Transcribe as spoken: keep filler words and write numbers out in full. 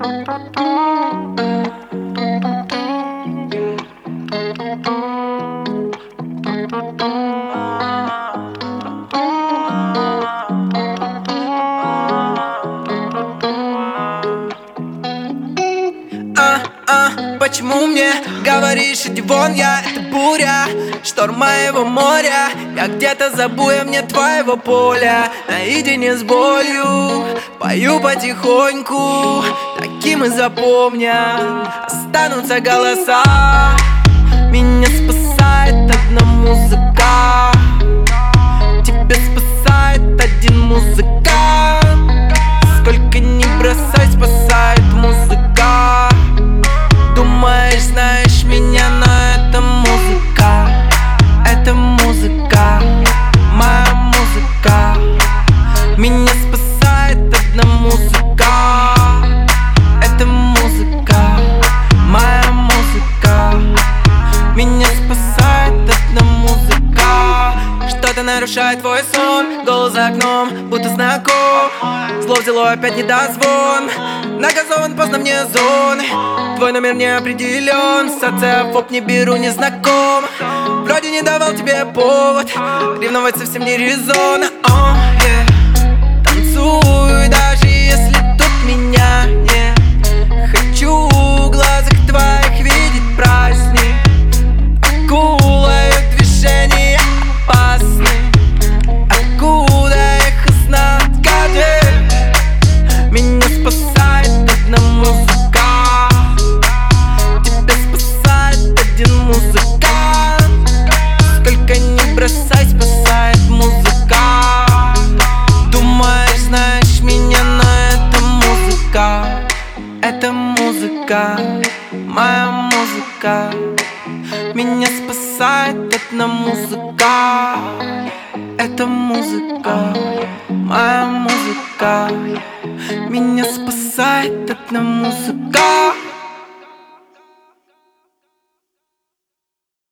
Почему мне говоришь, иди вон, я это буря, шторм моего моря. Я где-то забуя мне твоего поля, наедине с болью пою потихоньку, таким и запомнят останутся голоса. Меня спасает одна музыка, тебя спасает один музыкант. Сколько ни бросай, спасает музыка. Думаешь, знаешь меня, но это музыка, это музыка, моя музыка. Меня спасает одна музыка, это музыка, моя музыка. Меня спасает одна музыка. Что-то нарушает твой сон, голос за окном, будто знаком. Зло взяло опять недозвон, нагазован поздно мне зоны. Твой номер не определен, социофоб не беру, не знаком. Вроде не давал тебе повод, ревновать совсем не резон. oh, yeah. Танцуй, даже если тут меня нет. Хочу в глазах твоих видеть праздник. Акула, ее движения опасны. Откуда их знать, годы? Меня спасает одна музыка, музыкант. Сколько ни бросай, спасает музыка. Думаешь, знаешь меня, но это музыка, это музыка, моя музыка. Меня спасает одна музыка, это музыка, моя музыка. Меня спасает одна музыка.